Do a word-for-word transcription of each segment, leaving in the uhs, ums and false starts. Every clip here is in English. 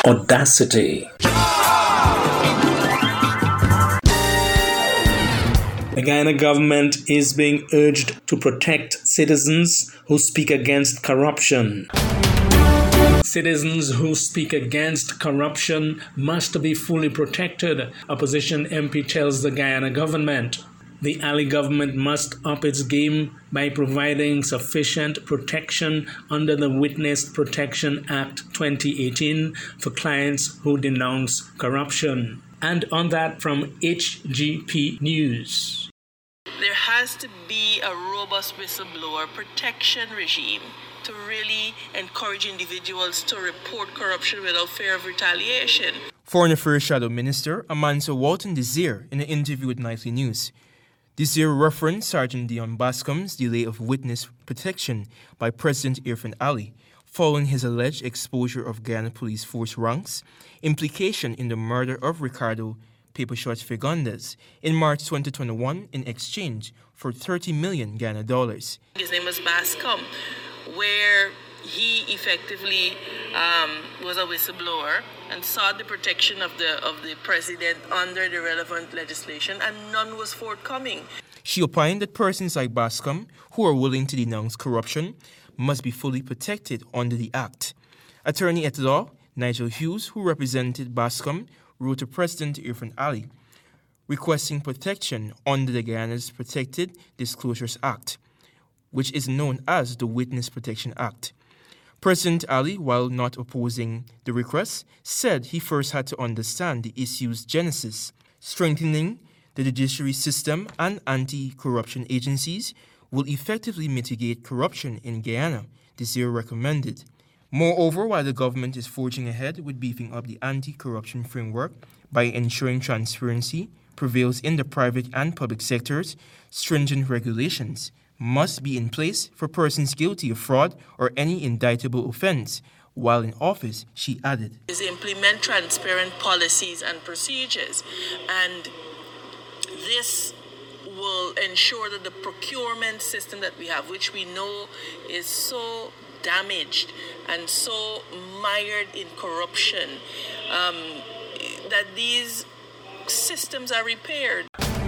Audacity. The Guyana government is being urged to protect citizens who speak against corruption. Citizens who speak against corruption must be fully protected, opposition M P tells the Guyana government. The Ali government must up its game by providing sufficient protection under the Witness Protection Act twenty eighteen for clients who denounce corruption. And on that from H G P News. There has to be a robust whistleblower protection regime to really encourage individuals to report corruption without fear of retaliation. Foreign Affairs Shadow Minister Amanso Walton Desir in an interview with Nightly News. Desir referenced Sergeant Dion Bascom's delay of witness protection by President Irfaan Ali following his alleged exposure of Guyana Police Force ranks, implication in the murder of Ricardo Paper Shots Fagundes in March twenty twenty-one in exchange for thirty million Ghana dollars. His name was Bascom, where he effectively um, was a whistleblower and sought the protection of the of the president under the relevant legislation, and none was forthcoming. She opined that persons like Bascom, who are willing to denounce corruption, must be fully protected under the Act. Attorney at law Nigel Hughes, who represented Bascom, wrote to President Irfaan Ali requesting protection under the Guyana's Protected Disclosures Act, which is known as the Witness Protection Act. President Ali, while not opposing the request, said he first had to understand the issue's genesis. Strengthening the judiciary system and anti-corruption agencies will effectively mitigate corruption in Guyana, Desir recommended. Moreover, while the government is forging ahead with beefing up the anti-corruption framework by ensuring transparency prevails in the private and public sectors, stringent regulations must be in place for persons guilty of fraud or any indictable offense. While in office, she added, is implement transparent policies and procedures, and this will ensure that the procurement system that we have, which we know is so damaged and so mired in corruption, um, that these systems are repaired.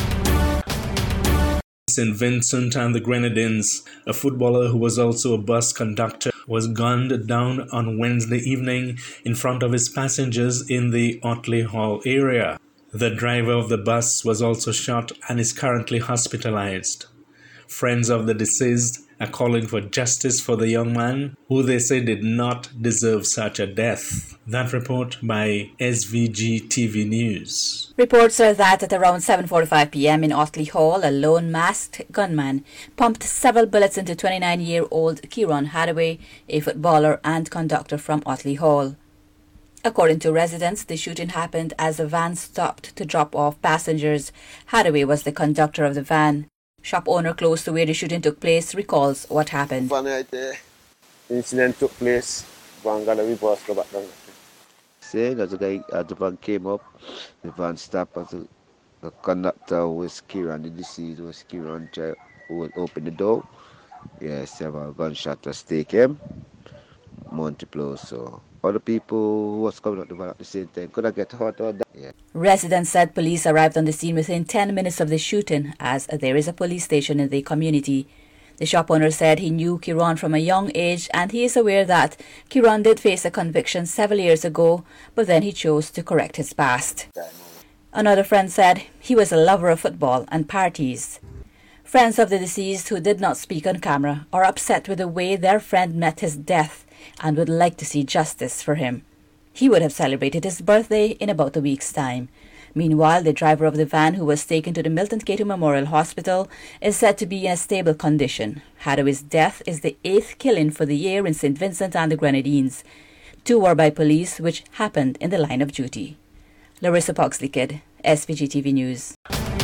Saint Vincent and the Grenadines, a footballer who was also a bus conductor, was gunned down on Wednesday evening in front of his passengers in the Otley Hall area. The driver of the bus was also shot and is currently hospitalized. Friends of the deceased are calling for justice for the young man, who they say did not deserve such a death. That report by S V G T V News. Reports are that at around seven forty-five p.m. in Otley Hall, a lone masked gunman pumped several bullets into twenty-nine-year-old Kieran Hadaway, a footballer and conductor from Otley Hall. According to residents, the shooting happened as the van stopped to drop off passengers. Hadaway was the conductor of the van. Shop owner close to where the shooting took place recalls what happened. Van right there. Incident took place. Van got a reverse go back down. Say that the guy at the van came up, the van stopped, and the, the conductor was Kieran, the deceased was Kieran, who would open the door. Yeah, several gunshots was taken. Multiple, so other people who was coming up the van at the same time could have get hurt or that. Yeah. Residents said police arrived on the scene within ten minutes of the shooting, as there is a police station in the community. The shop owner said he knew Kieran from a young age, and he is aware that Kieran did face a conviction several years ago, but then he chose to correct his past. Another friend said he was a lover of football and parties. Friends of the deceased who did not speak on camera are upset with the way their friend met his death and would like to see justice for him. He would have celebrated his birthday in about a week's time. Meanwhile, the driver of the van, who was taken to the Milton Cato Memorial Hospital, is said to be in a stable condition. Hadaway's death is the eighth killing for the year in Saint Vincent and the Grenadines. Two were by police, which happened in the line of duty. Larissa Poxley-Kidd, S V G T V News.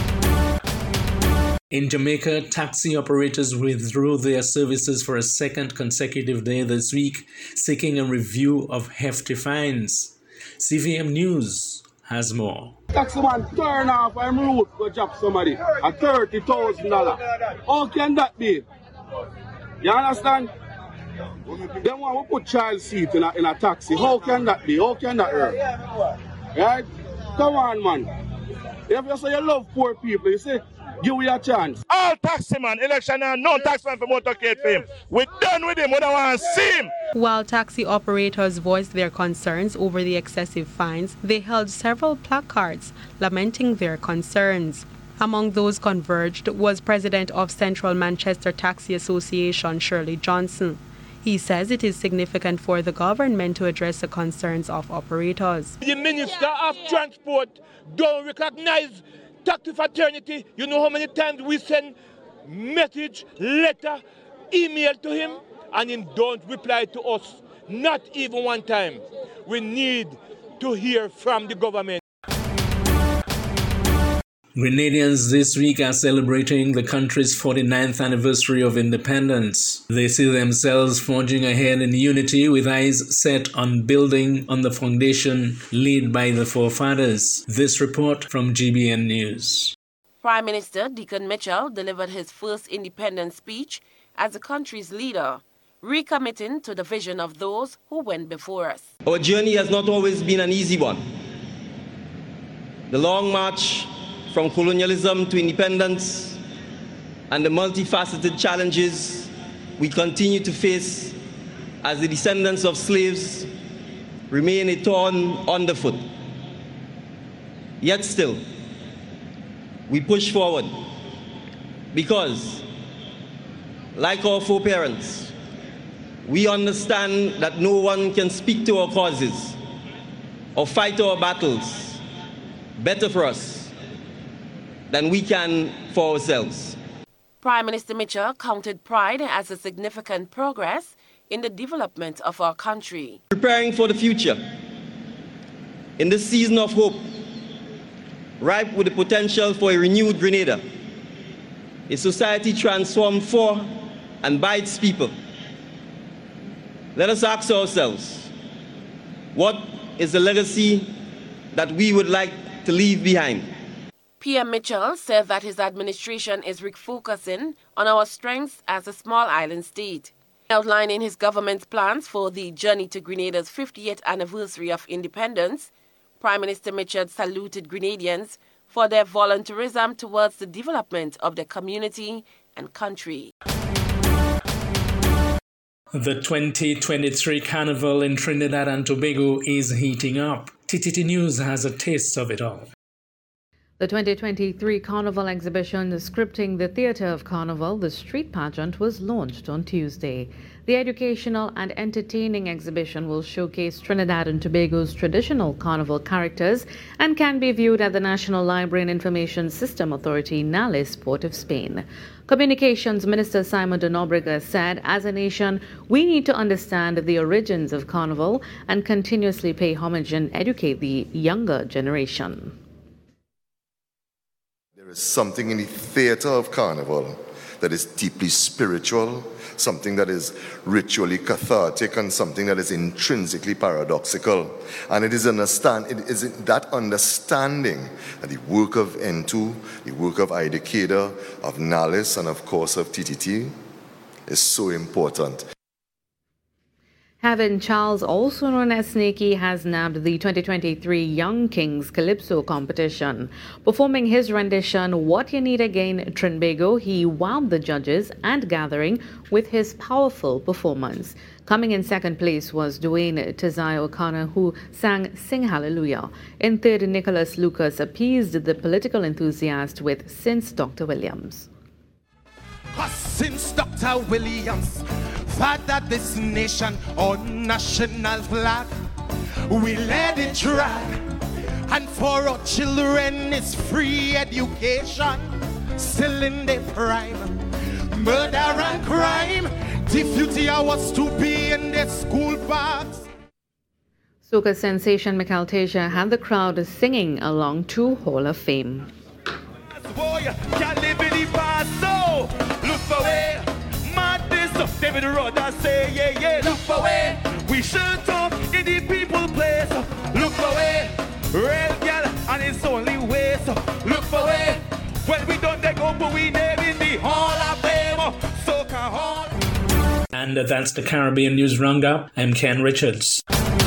In Jamaica, taxi operators withdrew their services for a second consecutive day this week, seeking a review of hefty fines. C V M News has more. Taxi man turn off and route to drop somebody at thirty thousand dollars. How can that be? You understand? They want to put child seat in a, in a taxi. How can that be? How can that work? Right? Come on, man. If you say you love poor people, you say, give me a chance. All taxi man, election and no tax man for motorcade fame. We're done with him, we don't want to see him. While taxi operators voiced their concerns over the excessive fines, they held several placards lamenting their concerns. Among those converged was President of Central Manchester Taxi Association, Shirley Johnson. He says it is significant for the government to address the concerns of operators. The Minister of Transport don't recognize taxi fraternity. You know how many times we send message, letter, email to him, and he don't reply to us. Not even one time. We need to hear from the government. Grenadians this week are celebrating the country's forty-ninth anniversary of independence. They see themselves forging ahead in unity with eyes set on building on the foundation laid by the forefathers. This report from G B N News. Prime Minister Deacon Mitchell delivered his first independence speech as the country's leader, recommitting to the vision of those who went before us. Our journey has not always been an easy one. The long march from colonialism to independence and the multifaceted challenges we continue to face as the descendants of slaves remain a thorn underfoot. Yet still, we push forward because, like our foreparents, we understand that no one can speak to our causes or fight our battles better for us than we can for ourselves. Prime Minister Mitchell counted pride as a significant progress in the development of our country. Preparing for the future in this season of hope, ripe with the potential for a renewed Grenada, a society transformed for and by its people. Let us ask ourselves, what is the legacy that we would like to leave behind? P M Mitchell said that his administration is refocusing on our strengths as a small island state. Outlining his government's plans for the journey to Grenada's fiftieth anniversary of independence, Prime Minister Mitchell saluted Grenadians for their volunteerism towards the development of their community and country. The twenty twenty-three Carnival in Trinidad and Tobago is heating up. T T T News has a taste of it all. The twenty twenty-three Carnival exhibition scripting the Theatre of Carnival, the street pageant, was launched on Tuesday. The educational and entertaining exhibition will showcase Trinidad and Tobago's traditional carnival characters and can be viewed at the National Library and Information System Authority, NALIS, Port of Spain. Communications Minister Simon de Nobrega said, as a nation, we need to understand the origins of Carnival and continuously pay homage and educate the younger generation. There is something in the theatre of Carnival that is deeply spiritual, something that is ritually cathartic, and something that is intrinsically paradoxical. And it is, understand, it is that understanding that the work of N two, the work of IDECADA, of NALIS, and of course of T T T is so important. Heaven Charles, also known as Snakey, has nabbed the twenty twenty-three Young Kings Calypso competition. Performing his rendition, What You Need Again, Trinbago, he wowed the judges and gathering with his powerful performance. Coming in second place was Dwayne Tazai O'Connor, who sang Sing Hallelujah. In third, Nicholas Lucas appeased the political enthusiast with Since Doctor Williams. Since Doctor Williams, father this nation on national flag, we let it drag, and for our children it's free education, still in the prime, murder and crime, the future was to be in the school bags. Soca sensation Mikal Teja had the crowd singing along to Hall of Fame. Boy, can't live in the past, so look for way. Madness, David Rhoda say, yeah, yeah, look for way. We should talk in the people place. Look for way. Real girl, and it's only way, so look for way. When we don't take over, we name in the Hall of Fame. Soca Hall. And that's the Caribbean News Roundup. I'm Ken Richards.